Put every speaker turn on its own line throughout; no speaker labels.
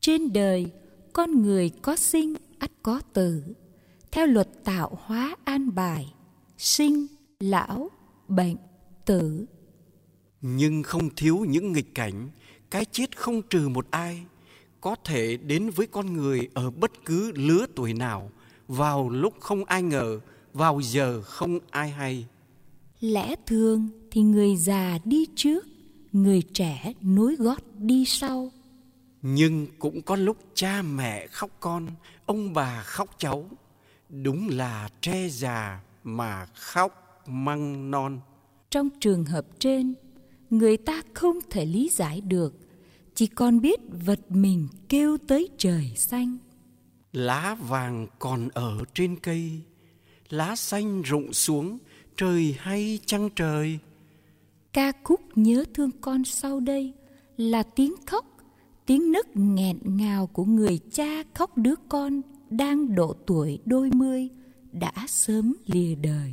Trên đời, con người có sinh ắt có tử, theo luật tạo hóa an bài, sinh, lão, bệnh, tử.
Nhưng không thiếu những nghịch cảnh, cái chết không trừ một ai, có thể đến với con người ở bất cứ lứa tuổi nào, vào lúc không ai ngờ, vào giờ không ai hay.
Lẽ thường thì người già đi trước, người trẻ nối gót đi sau.
Nhưng cũng có lúc cha mẹ khóc con, ông bà khóc cháu. Đúng là tre già mà khóc măng non.
Trong trường hợp trên, người ta không thể lý giải được, chỉ còn biết vật mình kêu tới trời xanh.
Lá vàng còn ở trên cây, lá xanh rụng xuống, trời hay chăng trời.
Ca khúc nhớ thương con sau đây là tiếng khóc, tiếng nức nghẹn ngào của người cha khóc đứa con đang độ tuổi đôi mươi, đã sớm lìa đời.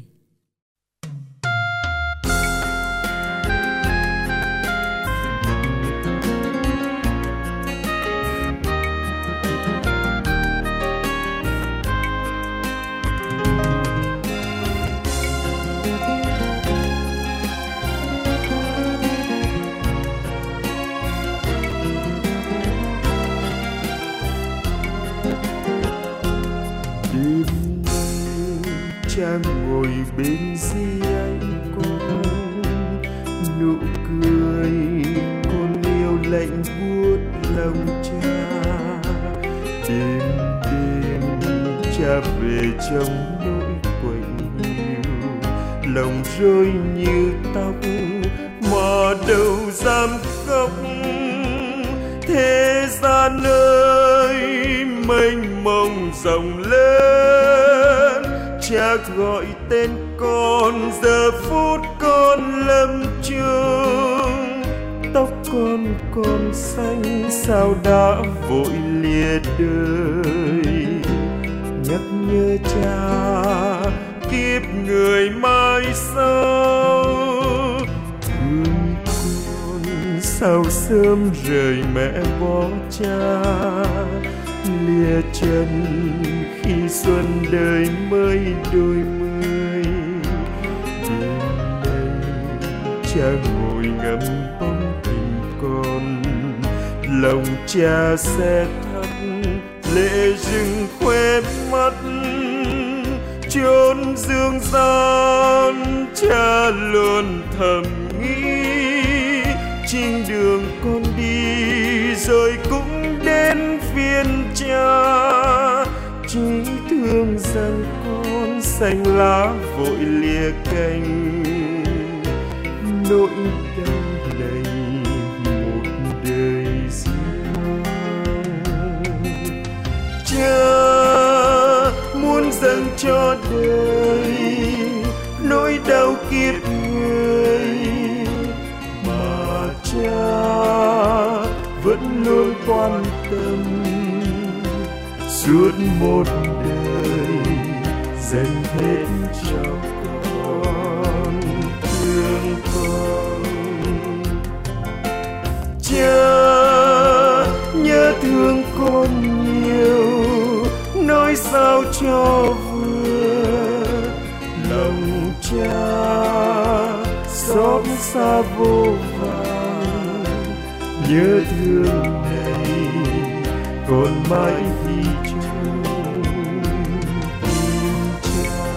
Cha ngồi bên di anh con, nụ cười con yêu lạnh buốt lòng cha. Đêm đêm cha về trong nỗi quạnh hiu, lòng rơi như tóc mà đâu dám khóc. Thế gian ơi mênh mông rộng lớn, cha gọi tên con giờ phút con lâm chung. Tóc con xanh sao đã vội lìa đời, nhắc nhớ cha kiếp người mai sau. Thương con sao sớm rời mẹ bỏ cha, lìa chân khi xuân đời mới đôi mươi. Đêm nay cha ngồi ngắm bóng tình con, lòng cha sẽ thắt lệ rừng khóe mắt. Chốn dương gian cha luôn thầm nghĩ, trên đường con đi rồi cũng đến phiên cha. Chỉ thương rằng con xanh lá vội lìa cành, nỗi đau này một đời riêng. Cha muốn dâng cho đời nỗi đau kiếp người, mà cha vẫn luôn quan tâm. Suốt một đời dành hết cho con, thương con. Cha nhớ thương con nhiều, nói sao cho vừa. Lòng cha xót xa vô vàn, nhớ thương này còn mãi ghi trong tim cha.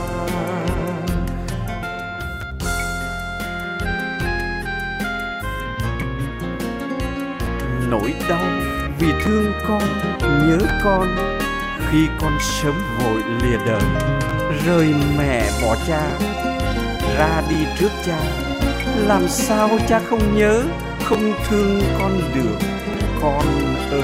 Nỗi đau vì thương con, nhớ con, khi con sớm vội lìa đời, rời mẹ bỏ cha, ra đi trước cha. Làm sao cha không nhớ, không thương con được, con ơi.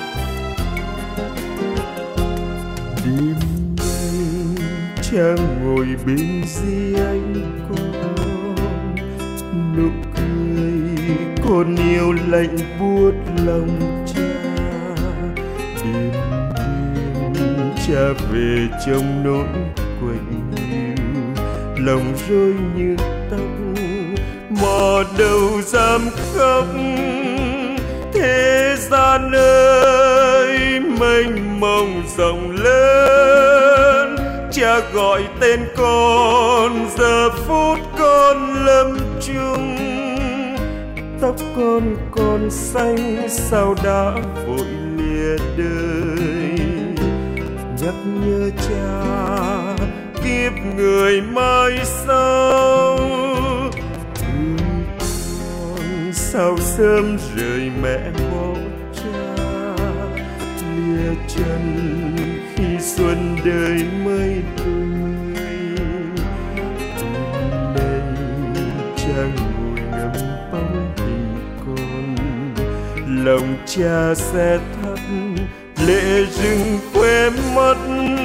Đêm nay cha ngồi bên di anh con, nụ cười con yêu lạnh buốt lòng cha. Đêm đêm cha về trong nỗi quạnh hiu, lòng rơi như tóc mà đâu dám khóc. Thế gian ơi mộng rộng lớn. Cha gọi tên con, giờ phút con lâm chung. Tóc con xanh sao đã vội lìa đời. Nhắc nhớ cha kiếp người mai sau. Thương con sao sớm rời mẹ bỏ cha. Lìa chân khi xuân đời mới đôi. Đây cha ngồi ngắm bóng hình con. Lòng cha sẽ thắt lệ rừng khóe mắt.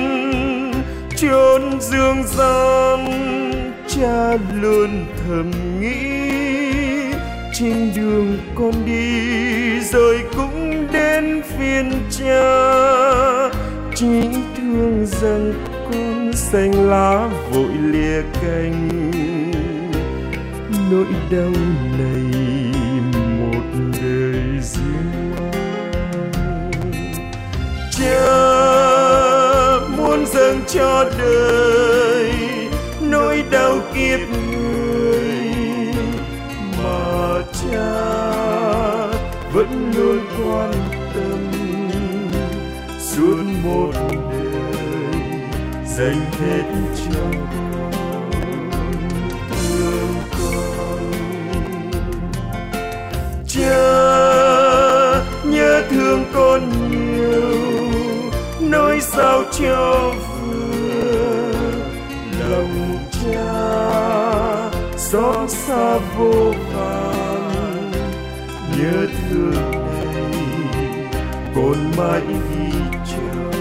Chốn dương gian cha luôn thầm nghĩ. Trên đường con đi rồi cũng đến phiên cha. Chỉ thương rằng con xanh lá vội lìa cành. Nỗi đau này một đời riêng mang. Cha muốn dâng cho đời nỗi đau kiếp người mà cha vẫn luôn quan tâm. Suốt một đời dành hết cho con, thương con. Cha nhớ thương con nhiều, nói sao cho vừa. Lòng cha xót xa vô vàn. Nhớ thương này còn mãi ghi trong